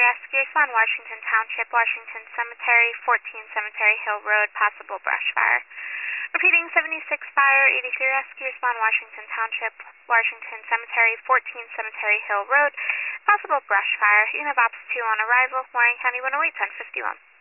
rescue. Respond Washington Township, Washington Cemetery, 14 Cemetery Hill Road, possible brush fire. Repeating 76 fire, 83 rescue. Respond Washington Township, Washington Cemetery, 14 Cemetery Hill Road, possible brush fire. Unit Ops 2 on arrival. Warren County 108, 1051.